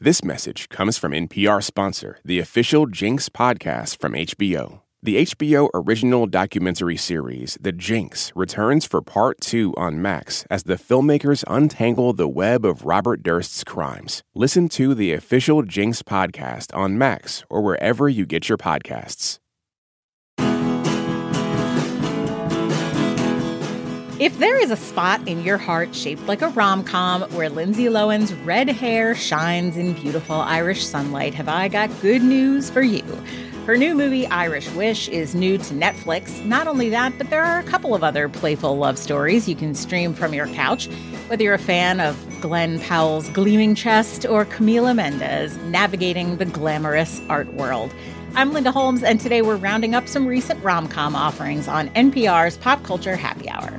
This message comes from NPR sponsor, the official Jinx podcast from HBO. The HBO original documentary series, The Jinx, returns for Part 2 on Max as the filmmakers untangle the web of Robert Durst's crimes. Listen to the official Jinx podcast on Max or wherever you get your podcasts. If there is a spot in your heart shaped like a rom-com where Lindsay Lohan's red hair shines in beautiful Irish sunlight, have I got good news for you. Her new movie, Irish Wish, is new to Netflix. Not only that, but there are a couple of other playful love stories you can stream from your couch. Whether you're a fan of Glenn Powell's gleaming chest or Camila Mendes navigating the glamorous art world. I'm Linda Holmes, and today we're rounding up some recent rom-com offerings on NPR's Pop Culture Happy Hour.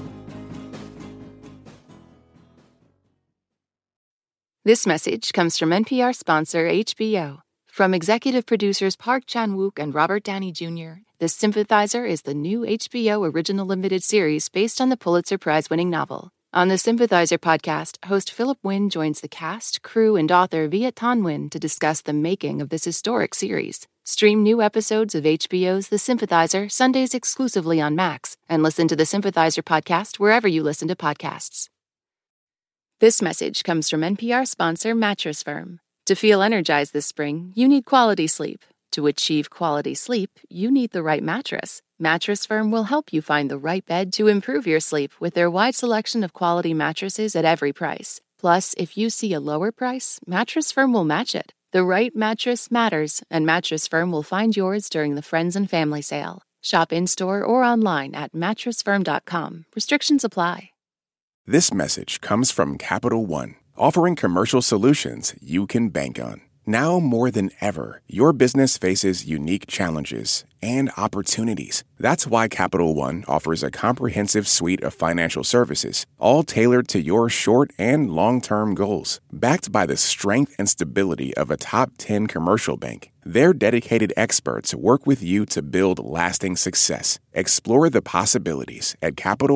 This message comes from NPR sponsor HBO. From executive producers Park Chan-wook and Robert Downey Jr., The Sympathizer is the new HBO original limited series based on the Pulitzer Prize-winning novel. On the Sympathizer podcast, host Philip Wynn joins the cast, crew, and author Viet Thanh Nguyen to discuss the making of this historic series. Stream new episodes of HBO's The Sympathizer Sundays exclusively on Max, and listen to the Sympathizer podcast wherever you listen to podcasts. This message comes from NPR sponsor Mattress Firm. To feel energized this spring, you need quality sleep. To achieve quality sleep, you need the right mattress. Mattress Firm will help you find the right bed to improve your sleep with their wide selection of quality mattresses at every price. Plus, if you see a lower price, Mattress Firm will match it. The right mattress matters, and Mattress Firm will find yours during the Friends and Family Sale. Shop in-store or online at mattressfirm.com. Restrictions apply. This message comes from Capital One, offering commercial solutions you can bank on. Now more than ever, your business faces unique challenges and opportunities. That's why Capital One offers a comprehensive suite of financial services, all tailored to your short and long-term goals. Backed by the strength and stability of a top 10 commercial bank, their dedicated experts work with you to build lasting success. Explore the possibilities at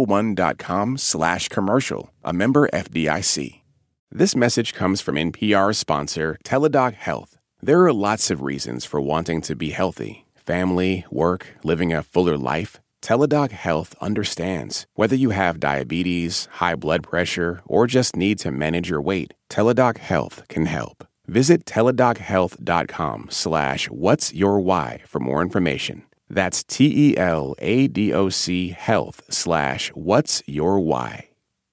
CapitalOne.com/commercial, a member FDIC. This message comes from NPR sponsor Teladoc Health. There are lots of reasons for wanting to be healthy. Family, work, living a fuller life. Teladoc Health understands. Whether you have diabetes, high blood pressure, or just need to manage your weight, Teladoc Health can help. Visit teladochealth.com/what's your why for more information. That's TELADOC health/what's your why.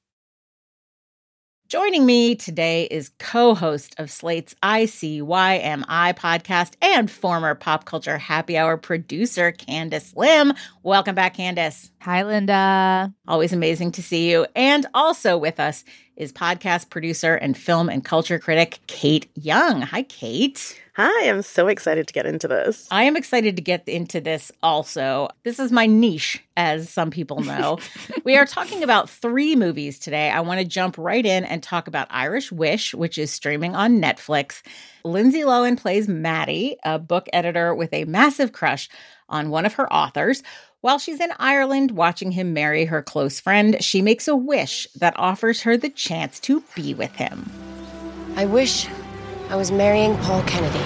Joining me today is co-host of Slate's ICYMI podcast and former Pop Culture Happy Hour producer, Candace Lim. Welcome back, Candace. Hi, Linda. Always amazing to see you. And also with us is podcast producer and film and culture critic, Kate Young. Hi, Kate. Hi, I'm so excited to get into this. I am excited to get into this also. This is my niche, as some people know. We are talking about 3 movies today. I want to jump right in and talk about Irish Wish, which is streaming on Netflix. Lindsay Lohan plays Maddie, a book editor with a massive crush on one of her authors. While she's in Ireland watching him marry her close friend, she makes a wish that offers her the chance to be with him. I wish I was marrying Paul Kennedy.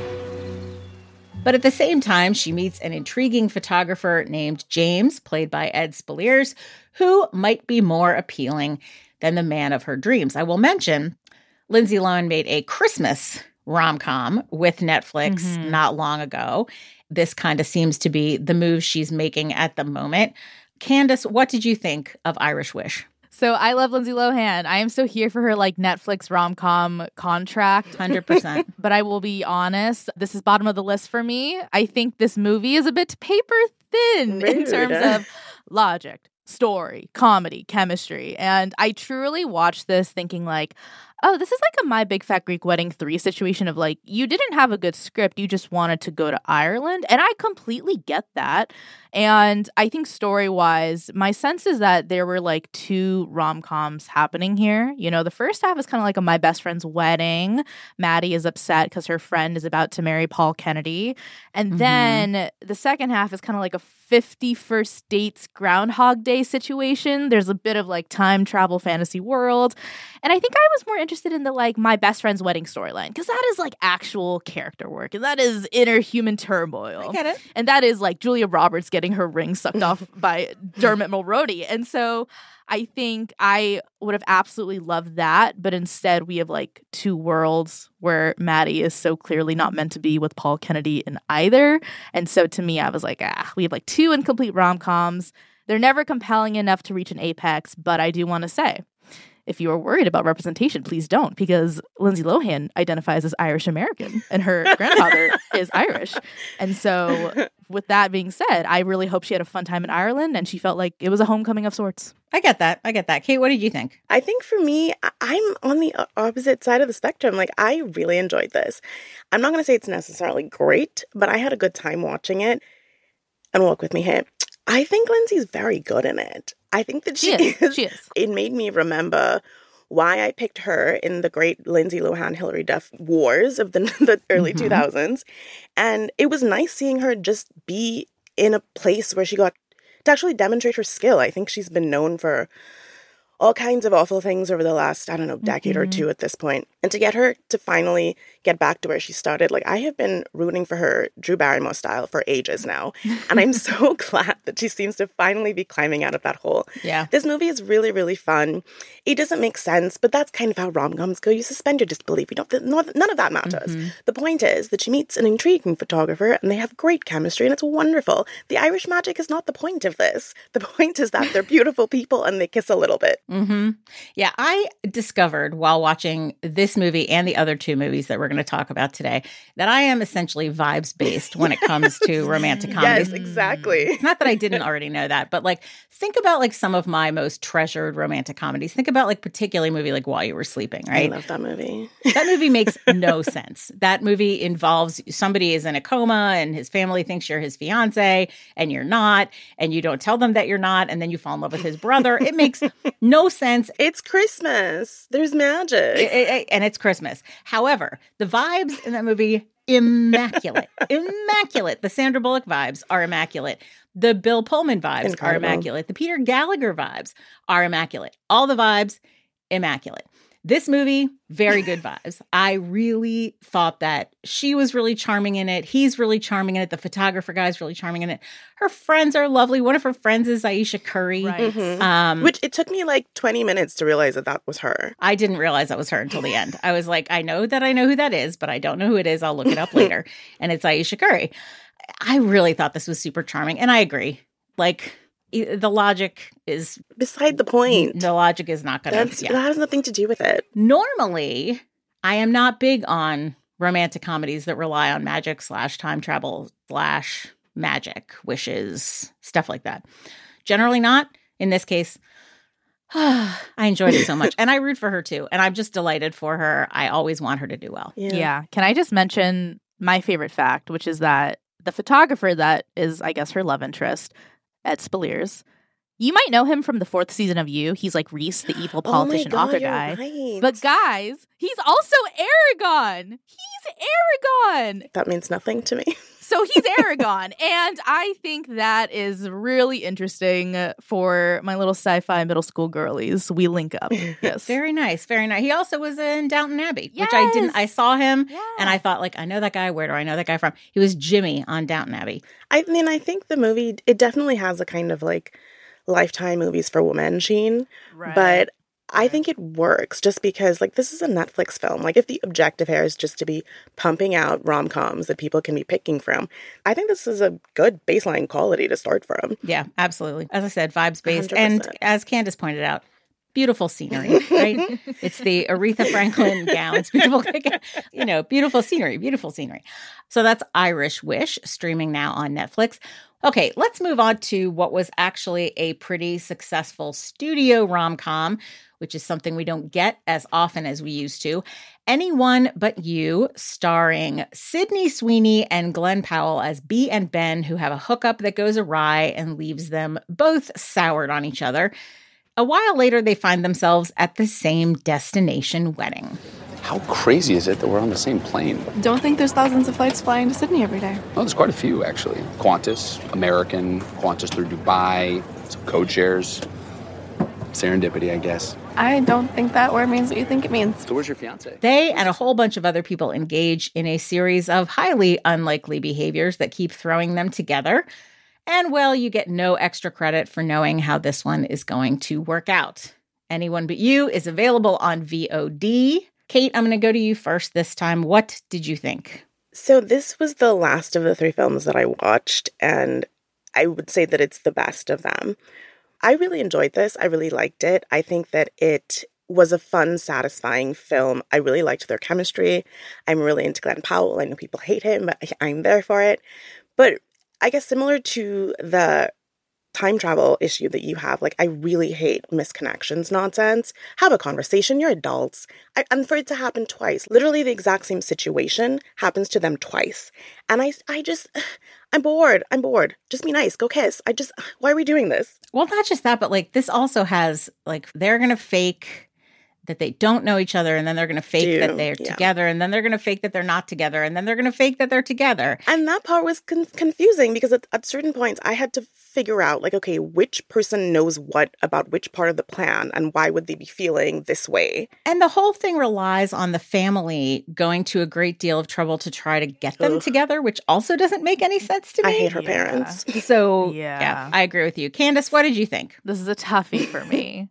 But at the same time, she meets an intriguing photographer named James, played by Ed Speleers, who might be more appealing than the man of her dreams. I will mention, Lindsay Lohan made a Christmas rom-com with Netflix not long ago. This kind of seems to be the move she's making at the moment. Candace, what did you think of Irish Wish? So I love Lindsay Lohan. I am so here for her Netflix rom-com contract. 100%. But I will be honest, this is bottom of the list for me. I think this movie is a bit paper thin in terms of logic, story, comedy, chemistry. And I truly watched this thinking oh, this is like a My Big Fat Greek Wedding 3 situation of you didn't have a good script. You just wanted to go to Ireland. And I completely get that. And I think story-wise, my sense is that there were 2 rom-coms happening here. You know, the first half is kind of like a My Best Friend's Wedding. Maddie is upset because her friend is about to marry Paul Kennedy. And then the second half is kind of like a 50 First Dates Groundhog Day situation. There's a bit of time travel fantasy world. And I think I was more interested in the like my best friend's wedding storyline, because that is like actual character work, and that is inner human turmoil. I get it. And that is like Julia Roberts getting her ring sucked off by Dermot Mulroney. And so I think I would have absolutely loved that, but instead we have like two worlds where Maddie is so clearly not meant to be with Paul Kennedy in either. And so to me, I was like, we have like two incomplete rom-coms. They're never compelling enough to reach an apex, but I do want to say, if you are worried about representation, please don't, because Lindsay Lohan identifies as Irish American and her grandfather is Irish. And so with that being said, I really hope she had a fun time in Ireland and she felt like it was a homecoming of sorts. I get that. Kate, what did you think? I think for me, I'm on the opposite side of the spectrum. Like, I really enjoyed this. I'm not going to say it's necessarily great, but I had a good time watching it. And walk with me here. I think Lindsay's very good in it. I think that she is. It made me remember why I picked her in the great Lindsay Lohan, Hilary Duff wars of the early 2000s. And it was nice seeing her just be in a place where she got to actually demonstrate her skill. I think she's been known for all kinds of awful things over the last, decade or two at this point. And to get her to finally get back to where she started, like, I have been rooting for her Drew Barrymore style for ages now. And I'm so glad that she seems to finally be climbing out of that hole. Yeah. This movie is really, really fun. It doesn't make sense, but that's kind of how rom-coms go. You suspend your disbelief. None of that matters. The point is that she meets an intriguing photographer and they have great chemistry and it's wonderful. The Irish magic is not the point of this. The point is that they're beautiful people and they kiss a little bit. Yeah, I discovered while watching this movie and the other two movies that we're going to talk about today that I am essentially vibes-based when it comes to romantic comedies. Yes, exactly. It's not that I didn't already know that, but like think about like some of my most treasured romantic comedies. Think about like particularly a movie like While You Were Sleeping, right? I love that movie. That movie makes no sense. That movie involves somebody is in a coma and his family thinks you're his fiance and you're not, and you don't tell them that you're not, and then you fall in love with his brother. It makes no sense. It's Christmas. There's magic. And it's Christmas. However, the vibes in that movie, immaculate. Immaculate. The Sandra Bullock vibes are immaculate. The Bill Pullman vibes are immaculate. The Peter Gallagher vibes are immaculate. All the vibes, immaculate. This movie, very good vibes. I really thought that she was really charming in it. He's really charming in it. The photographer guy's really charming in it. Her friends are lovely. One of her friends is Aisha Curry. Right. Which it took me like 20 minutes to realize that was her. I didn't realize that was her until the end. I was like, I know who that is, but I don't know who it is. I'll look it up later. And it's Aisha Curry. I really thought this was super charming. And I agree. Like, the logic is beside the point. The logic is not going to. That has nothing to do with it. Normally, I am not big on romantic comedies that rely on magic / time travel / magic, wishes, stuff like that. Generally not. In this case, I enjoyed it so much. And I root for her too. And I'm just delighted for her. I always want her to do well. Yeah. Can I just mention my favorite fact, which is that the photographer that is, I guess, her love interest, Ed Speleers. You might know him from the 4th season of You. He's like Reese, the evil politician author guy. Right. But guys, he's also Aragorn. He's Aragorn. That means nothing to me. So he's Aragorn. And I think that is really interesting for my little sci-fi middle school girlies. We link up. Yes. Very nice. Very nice. He also was in Downton Abbey, yes. which I didn't. I saw him and I thought, like, I know that guy. Where do I know that guy from? He was Jimmy on Downton Abbey. I mean, I think the movie, it definitely has a kind of like Lifetime movies for women sheen. Right. But I think it works just because, like, this is a Netflix film. Like, if the objective here is just to be pumping out rom-coms that people can be picking from, I think this is a good baseline quality to start from. Yeah, absolutely. As I said, vibes-based. 100%. And as Candace pointed out, beautiful scenery, right? It's the Aretha Franklin gowns. Beautiful scenery. So that's Irish Wish, streaming now on Netflix. Okay, let's move on to what was actually a pretty successful studio rom-com, which is something we don't get as often as we used to. Anyone But You, starring Sydney Sweeney and Glenn Powell as Bea and Ben, who have a hookup that goes awry and leaves them both soured on each other. A while later, they find themselves at the same destination wedding. How crazy is it that we're on the same plane? Don't think there's thousands of flights flying to Sydney every day. Oh, there's quite a few, actually. Qantas, American, Qantas through Dubai, some code shares. Serendipity, I guess. I don't think that word means what you think it means. So where's your fiance? They and a whole bunch of other people engage in a series of highly unlikely behaviors that keep throwing them together. And, well, you get no extra credit for knowing how this one is going to work out. Anyone But You is available on VOD. Kate, I'm going to go to you first this time. What did you think? So this was the last of the 3 films that I watched, and I would say that it's the best of them. I really enjoyed this. I really liked it. I think that it was a fun, satisfying film. I really liked their chemistry. I'm really into Glenn Powell. I know people hate him, but I'm there for it. But I guess similar to the time travel issue that you have, like, I really hate misconnections nonsense. Have a conversation. You're adults. And for it to happen twice, literally the exact same situation happens to them twice. And I'm bored. Just be nice. Go kiss. Why are we doing this? Well, not just that, but like this also has like they're going to fake that they don't know each other, and then they're going to fake that they're together, and then they're going to fake that they're not together, and then they're going to fake that they're together. And that part was confusing because at certain points I had to figure out, like, okay, which person knows what about which part of the plan, and why would they be feeling this way? And the whole thing relies on the family going to a great deal of trouble to try to get them together, which also doesn't make any sense to me. I hate her parents. So, yeah, I agree with you. Candace, what did you think? This is a toughie for me.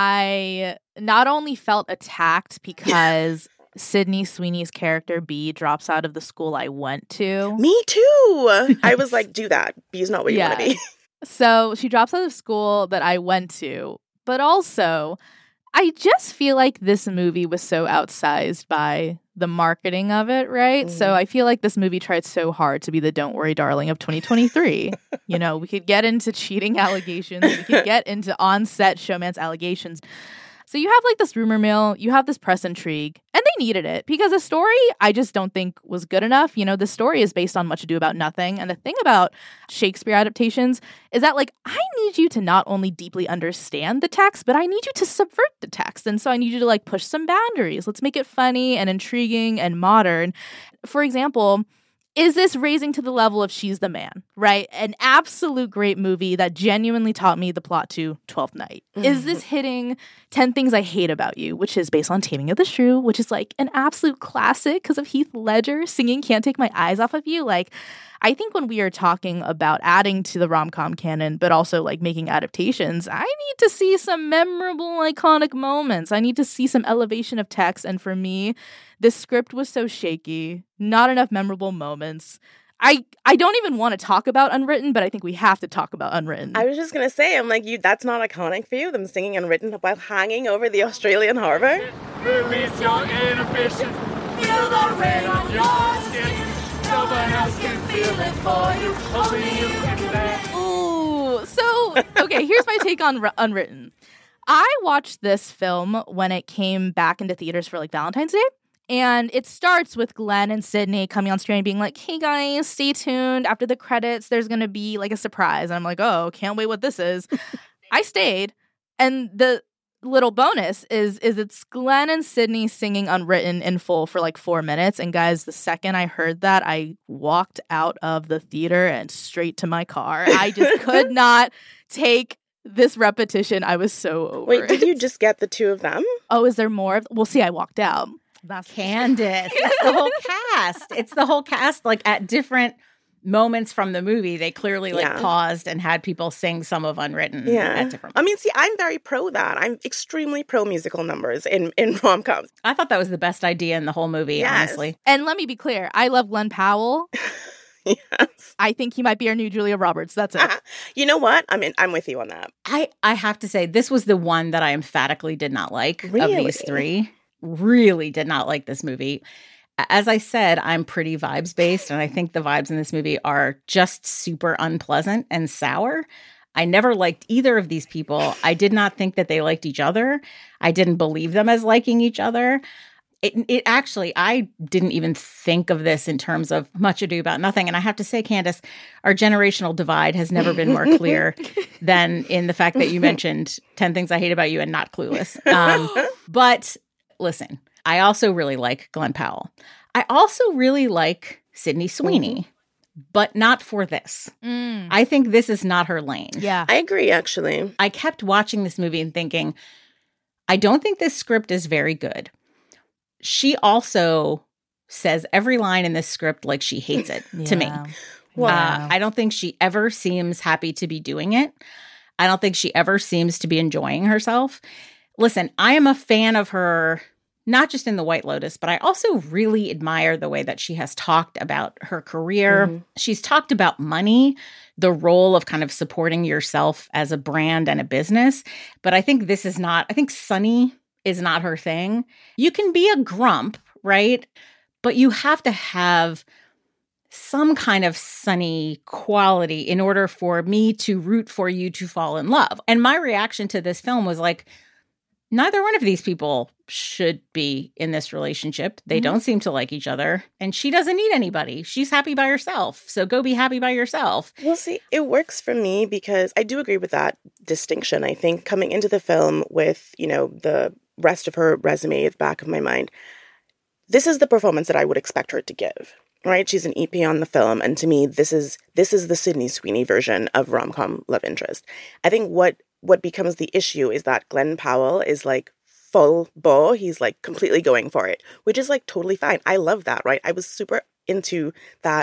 I not only felt attacked because Sydney Sweeney's character B drops out of the school I went to. Me too. I was like, do that. B is not what you want to be. So she drops out of school that I went to. But also, I just feel like this movie was so outsized by the marketing of it, right? So I feel like this movie tried so hard to be the Don't Worry Darling of 2023. You know, we could get into cheating allegations. We could get into on-set showmance allegations. So you have like this rumor mill, you have this press intrigue, and they needed it because the story I just don't think was good enough. You know, the story is based on Much Ado About Nothing. And the thing about Shakespeare adaptations is that, like, I need you to not only deeply understand the text, but I need you to subvert the text. And so I need you to like push some boundaries. Let's make it funny and intriguing and modern. For example, is this raising to the level of She's the Man, right? An absolute great movie that genuinely taught me the plot to 12th Night. Is this hitting 10 Things I Hate About You, which is based on Taming of the Shrew, which is like an absolute classic because of Heath Ledger singing Can't Take My Eyes Off of You? Like, I think when we are talking about adding to the rom-com canon, but also like making adaptations, I need to see some memorable, iconic moments. I need to see some elevation of text. And for me, this script was so shaky, not enough memorable moments. I don't even want to talk about Unwritten, but I think we have to talk about Unwritten. I was just going to say, I'm like, that's not iconic for you, them singing Unwritten while hanging over the Australian harbour? Release your inhibitions, feel the rain on your skin. No one else can feel it for you, only you can bear. Ooh, so, okay, here's my take on Unwritten. I watched this film when it came back into theaters for like Valentine's Day. And it starts with Glenn and Sydney coming on screen being like, hey guys, stay tuned. After the credits, there's going to be like a surprise. And I'm like, oh, can't wait what this is. I stayed. And the little bonus is it's Glenn and Sydney singing Unwritten in full for like 4 minutes. And guys, the second I heard that, I walked out of the theater and straight to my car. I just could not take this repetition. I was so over Wait, did you just get the two of them? Oh, is there more? Well, see, I walked out. That's Candace. It's the whole cast. It's the whole cast. Like at different moments from the movie, they clearly paused and had people sing some of Unwritten. At different. I mean, see, I'm very pro that. I'm extremely pro musical numbers in rom-coms. I thought that was the best idea in the whole movie, honestly. And let me be clear, I love Glenn Powell. Yes. I think he might be our new Julia Roberts. That's it. You know what? I'm with you on that. I have to say, this was the one that I emphatically did not like of these three. Really did not like this movie. As I said, I'm pretty vibes based, and I think the vibes in this movie are just super unpleasant and sour. I never liked either of these people. I did not think that they liked each other. I didn't believe them as liking each other. It actually, I didn't even think of this in terms of Much Ado About Nothing. And I have to say, Candace, our generational divide has never been more clear than in the fact that you mentioned 10 Things I Hate About You and not Clueless. But listen, I also really like Glenn Powell. I also really like Sydney Sweeney. but not for this. I think this is not her lane. Yeah. I agree, actually. I kept watching this movie and thinking, I don't think this script is very good. She also says every line in this script like she hates it to me. Wow. I don't think she ever seems happy to be doing it. I don't think she ever seems to be enjoying herself. Listen, I am a fan of her, not just in The White Lotus, but I also really admire the way that she has talked about her career. She's talked about money, the role of kind of supporting yourself as a brand and a business. But I think this is not, I think Sunny is not her thing. You can be a grump, right? But you have to have some kind of Sunny quality in order for me to root for you to fall in love. And my reaction to this film was like, neither one of these people should be in this relationship. They don't seem to like each other. And she doesn't need anybody. She's happy by herself. So go be happy by yourself. Well, see, it works for me because I do agree with that distinction. I think coming into the film with, the rest of her resume at the back of my mind, this is the performance that I would expect her to give, right? She's an EP on the film. And to me, this is the Sydney Sweeney version of rom-com love interest. I think what becomes the issue is that Glenn Powell is like full bore. He's like completely going for it, which is like totally fine. I love that, right? I was super into that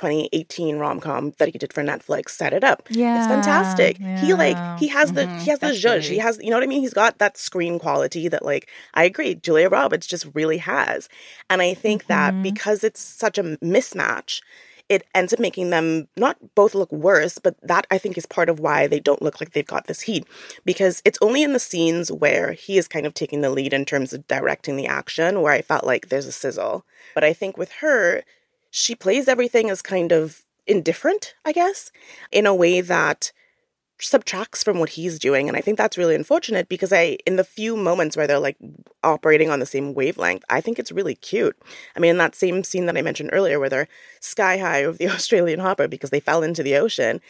2018 rom-com that he did for Netflix, Set It Up. Yeah. It's fantastic. Yeah. He has the zhuzh. He has, you know what I mean? He's got that screen quality that, like, I agree, Julia Roberts just really has. And I think that because it's such a mismatch, it ends up making them not both look worse, but that I think is part of why they don't look like they've got this heat. Because it's only in the scenes where he is kind of taking the lead in terms of directing the action where I felt like there's a sizzle. But I think with her, she plays everything as kind of indifferent, I guess, in a way that subtracts from what he's doing. And I think that's really unfortunate because in the few moments where they're like operating on the same wavelength, I think it's really cute. I mean, in that same scene that I mentioned earlier where they're sky high over the Australian harbour because they fell into the ocean,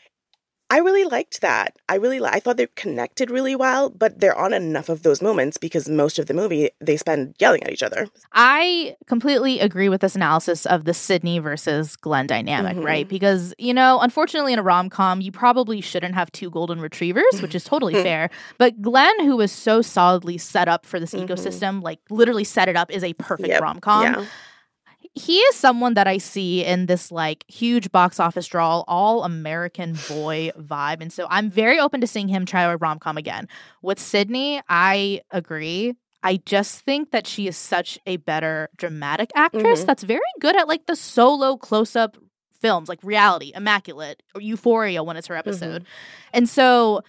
I really liked that. I thought they connected really well, but there aren't enough of those moments because most of the movie they spend yelling at each other. I completely agree with this analysis of the Sydney versus Glenn dynamic, right? Because, unfortunately in a rom-com, you probably shouldn't have two golden retrievers, which is totally fair. But Glenn, who was so solidly set up for this ecosystem, like literally set it up, is a perfect rom-com. Yeah. He is someone that I see in this like huge box office draw, all American boy vibe. And so I'm very open to seeing him try a rom-com again. With Sydney, I agree. I just think that she is such a better dramatic actress that's very good at like the solo close-up films, like Reality, Immaculate, or Euphoria when it's her episode. And so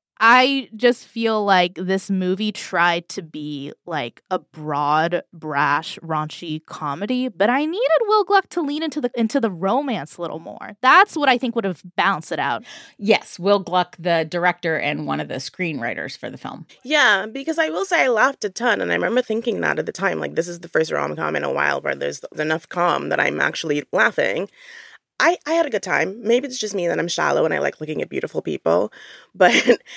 I just feel like this movie tried to be like a broad, brash, raunchy comedy, but I needed Will Gluck to lean into the romance a little more. That's what I think would have balanced it out. Yes, Will Gluck, the director and one of the screenwriters for the film. Yeah, because I will say I laughed a ton, and I remember thinking that at the time, like, this is the first rom-com in a while where there's enough calm that I'm actually laughing. I had a good time. Maybe it's just me that I'm shallow and I like looking at beautiful people. But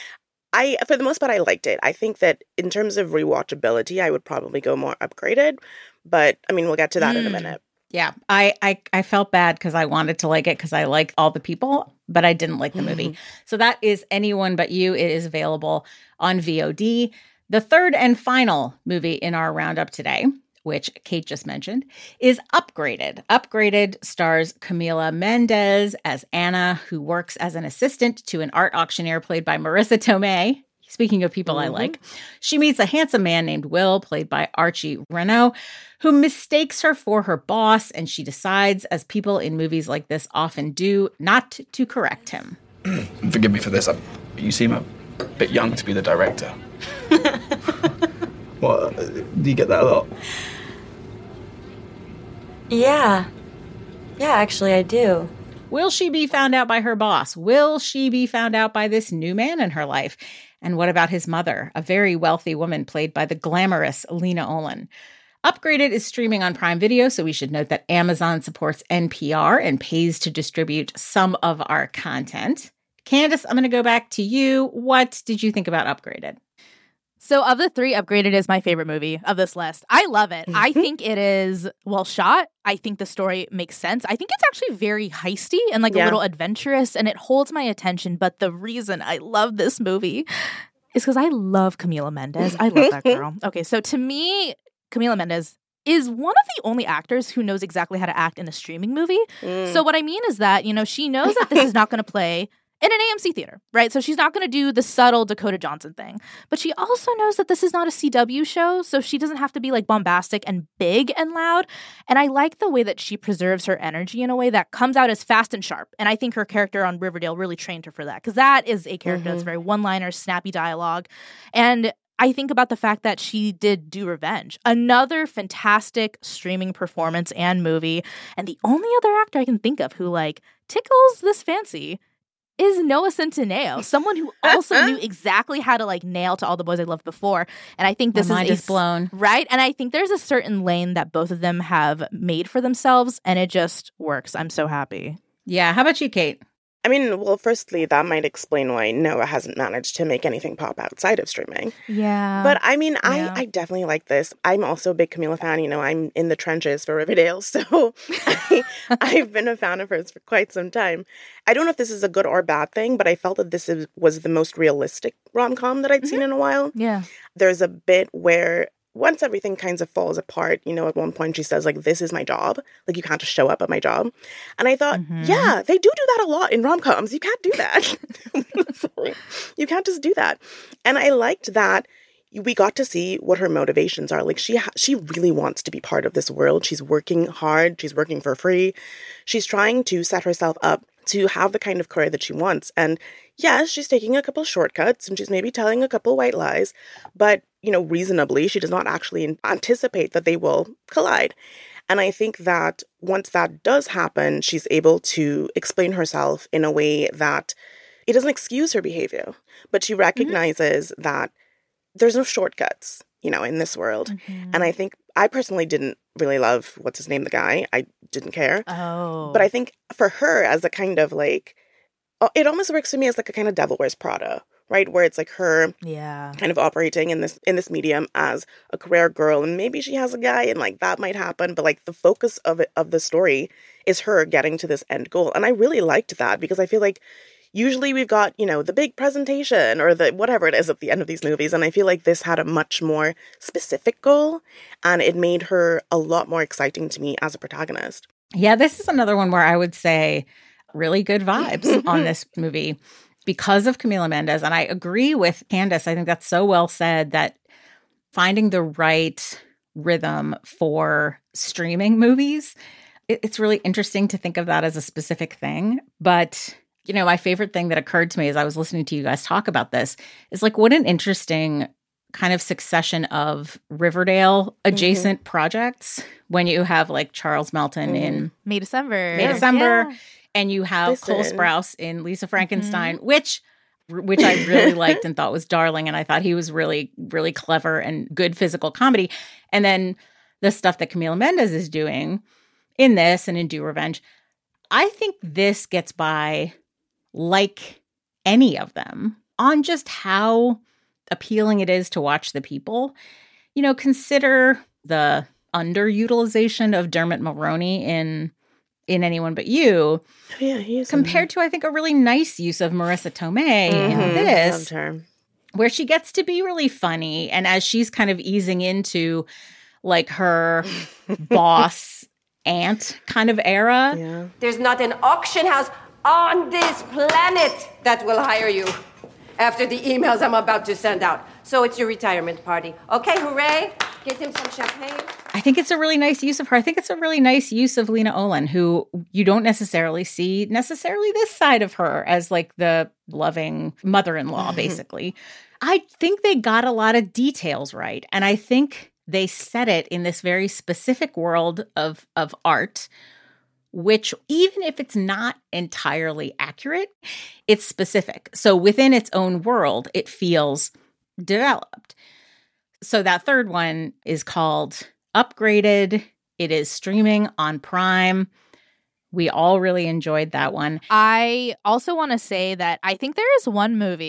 for the most part, I liked it. I think that in terms of rewatchability, I would probably go more upgraded. But, I mean, we'll get to that in a minute. Yeah, I felt bad because I wanted to like it because I like all the people, but I didn't like the movie. So that is Anyone But You. It is available on VOD. The third and final movie in our roundup today, which Kate just mentioned, is Upgraded. Upgraded stars Camila Mendes as Anna, who works as an assistant to an art auctioneer played by Marissa Tomei. Speaking of people I like, she meets a handsome man named Will, played by Archie Renault, who mistakes her for her boss, and she decides, as people in movies like this often do, not to correct him. Forgive me for this. You seem a bit young to be the director. What? Do you get that a lot? Yeah, actually I do. Will she be found out by her boss? Will she be found out by this new man in her life? And what about his mother, a very wealthy woman played by the glamorous Lena Olin? Upgraded is streaming on Prime Video, so we should note that Amazon supports NPR and pays to distribute some of our content. Candace, I'm going to go back to you. What did you think about Upgraded? So of the three, Upgraded is my favorite movie of this list. I love it. I think it is well shot. I think the story makes sense. I think it's actually very heisty and like a little adventurous, and it holds my attention. But the reason I love this movie is because I love Camila Mendes. I love that girl. Okay, so to me, Camila Mendes is one of the only actors who knows exactly how to act in a streaming movie. So what I mean is that, you know, she knows that this is not going to play in an AMC theater, right? So she's not going to do the subtle Dakota Johnson thing. But she also knows that this is not a CW show, so she doesn't have to be like bombastic and big and loud. And I like the way that she preserves her energy in a way that comes out as fast and sharp. And I think her character on Riverdale really trained her for that, because that is a character that's very one-liner, snappy dialogue. And I think about the fact that she did Do Revenge, another fantastic streaming performance and movie. And the only other actor I can think of who like tickles this fancy is Noah Centineo, someone who also knew exactly how to like nail To All the Boys I Loved Before. And I think this is blown. Right? And I think there's a certain lane that both of them have made for themselves, and it just works. I'm so happy. Yeah. How about you, Kate? I mean, well, firstly, that might explain why Noah hasn't managed to make anything pop outside of streaming. Yeah. But I mean, I definitely like this. I'm also a big Camila fan. You know, I'm in the trenches for Riverdale, so I've been a fan of hers for quite some time. I don't know if this is a good or bad thing, but I felt that this was the most realistic rom-com that I'd seen in a while. Yeah. There's a bit where once everything kind of falls apart, you know, at one point she says, like, this is my job. Like, you can't just show up at my job. And I thought, yeah, they do that a lot in rom-coms. You can't do that. Sorry. You can't just do that. And I liked that we got to see what her motivations are. Like, she really wants to be part of this world. She's working hard. She's working for free. She's trying to set herself up to have the kind of career that she wants. And yes, she's taking a couple shortcuts and she's maybe telling a couple white lies, but, you know, reasonably, she does not actually anticipate that they will collide. And I think that once that does happen, she's able to explain herself in a way that it doesn't excuse her behavior, but she recognizes that there's no shortcuts, you know, in this world. And I think I personally didn't really love, what's his name, the guy. I didn't care. Oh. But I think for her as a kind of like, it almost works for me as like a kind of Devil Wears Prada, right? Where it's like her kind of operating in this medium as a career girl, and maybe she has a guy and like that might happen, but like the focus of the story is her getting to this end goal. And I really liked that, because I feel like usually we've got, you know, the big presentation or the whatever it is at the end of these movies. And I feel like this had a much more specific goal, and it made her a lot more exciting to me as a protagonist. Yeah, this is another one where I would say really good vibes on this movie because of Camila Mendes. And I agree with Candace. I think that's so well said, that finding the right rhythm for streaming movies, it's really interesting to think of that as a specific thing. But, you know, my favorite thing that occurred to me as I was listening to you guys talk about this is like, what an interesting kind of succession of Riverdale adjacent projects when you have like Charles Melton in May December. Yeah. And you have Cole Sprouse in Lisa Frankenstein, which I really liked and thought was darling. And I thought he was really, really clever and good physical comedy. And then the stuff that Camila Mendes is doing in this and in Do Revenge, I think this gets by like any of them on just how appealing it is to watch the people. You know, consider the underutilization of Dermot Mulroney in Anyone But You, compared to, I think, a really nice use of Marissa Tomei in this, where she gets to be really funny. And as she's kind of easing into like her boss aunt kind of era. Yeah. There's not an auction house on this planet that will hire you after the emails I'm about to send out. So it's your retirement party. Okay, hooray. Get him some champagne. I think it's a really nice use of her. I think it's a really nice use of Lena Olin, who you don't necessarily see this side of her as like the loving mother-in-law, basically. I think they got a lot of details right. And I think they set it in this very specific world of art, which even if it's not entirely accurate, it's specific. So within its own world, it feels developed. So that third one is called Upgraded. It is streaming on Prime. We all really enjoyed that one. I also want to say that I think there is one movie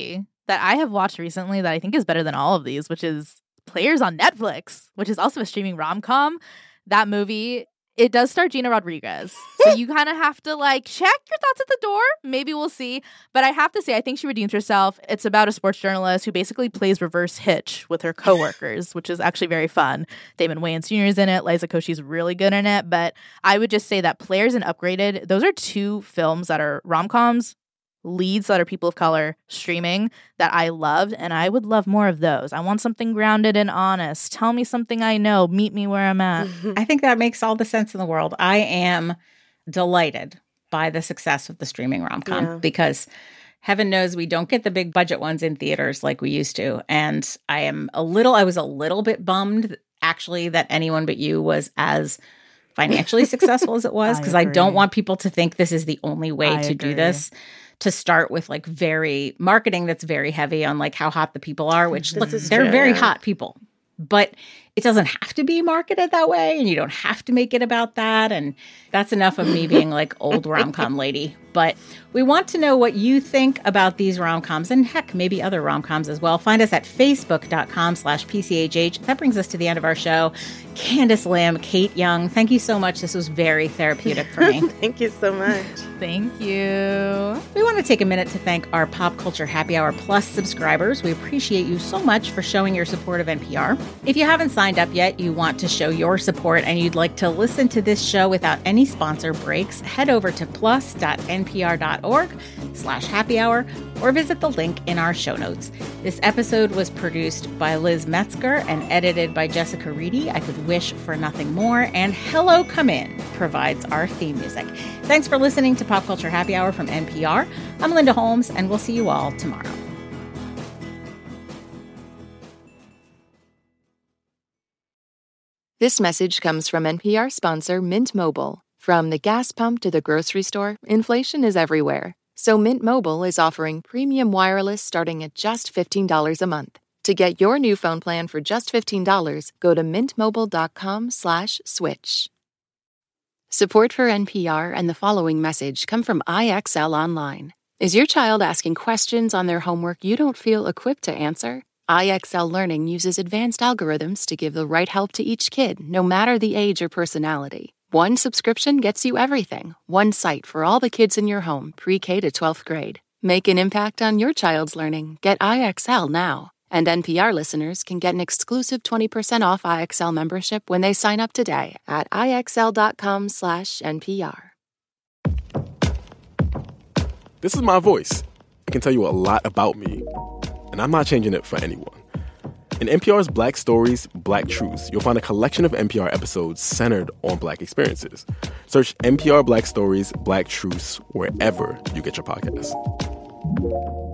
that I have watched recently that I think is better than all of these, which is Players on Netflix, which is also a streaming rom-com. That movie, it does star Gina Rodriguez. So you kind of have to check your thoughts at the door. Maybe we'll see. But I have to say, I think she redeems herself. It's about a sports journalist who basically plays reverse hitch with her coworkers, which is actually very fun. Damon Wayans Jr. is in it. Liza Koshy's really good in it. But I would just say that Players and Upgraded, those are two films that are rom-coms, leads that are people of color, streaming, that I loved, and I would love more of those. I want something grounded and honest. Tell me something I know. Meet me where I'm at. I think that makes all the sense in the world. I am delighted by the success of the streaming rom-com because heaven knows we don't get the big budget ones in theaters like we used to. And I was a little bit bummed, actually, that Anyone But You was as financially successful as it was, because I don't want people to think this is the only way to do this. To start with very marketing that's very heavy on how hot the people are, which they're very hot people. But it doesn't have to be marketed that way, and you don't have to make it about that. And that's enough of me being old rom-com lady. But we want to know what you think about these rom-coms, and heck, maybe other rom-coms as well. Find us at facebook.com/PCHH. That brings us to the end of our show. Candace Lim, Kate Young, thank you so much. This was very therapeutic for me. Thank you so much. Thank you. We want to take a minute to thank our Pop Culture Happy Hour Plus subscribers. We appreciate you so much for showing your support of NPR. If you haven't signed up yet, you want to show your support, and you'd like to listen to this show without any sponsor breaks, head over to plus.npr.org/happy hour or visit the link in our show notes. This episode was produced by Liz Metzger and edited by Jessica Reedy. I could wish for nothing more. And Hello Come In provides our theme music. Thanks for listening to Pop Culture Happy Hour from NPR. I'm Linda Holmes, and we'll see you all tomorrow. This message comes from NPR sponsor Mint Mobile. From the gas pump to the grocery store, inflation is everywhere. So Mint Mobile is offering premium wireless starting at just $15 a month. To get your new phone plan for just $15, go to mintmobile.com/switch. Support for NPR and the following message come from IXL Online. Is your child asking questions on their homework you don't feel equipped to answer? IXL Learning uses advanced algorithms to give the right help to each kid, no matter the age or personality. One subscription gets you everything. One site for all the kids in your home, pre-K to 12th grade. Make an impact on your child's learning. Get IXL now. And NPR listeners can get an exclusive 20% off IXL membership when they sign up today at IXL.com/NPR. This is my voice. It can tell you a lot about me, and I'm not changing it for anyone. In NPR's Black Stories, Black Truths, you'll find a collection of NPR episodes centered on Black experiences. Search NPR Black Stories, Black Truths wherever you get your podcasts.